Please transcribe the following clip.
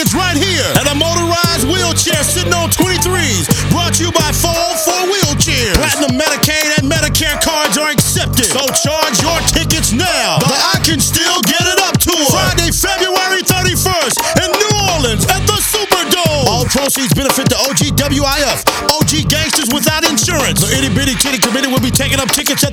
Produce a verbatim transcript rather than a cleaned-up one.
tickets right here at a motorized wheelchair sitting on twenty-threes. Brought to you by Fall for Wheelchairs. Platinum Medicaid and Medicare cards are accepted. So charge your tickets now. The I Can Still Get It Up tour. Friday, February thirty-first in New Orleans at the Superdome. All proceeds benefit the O G W I F, O G Gangsters Without Insurance. The Itty Bitty Titty Committee will be taking up tickets at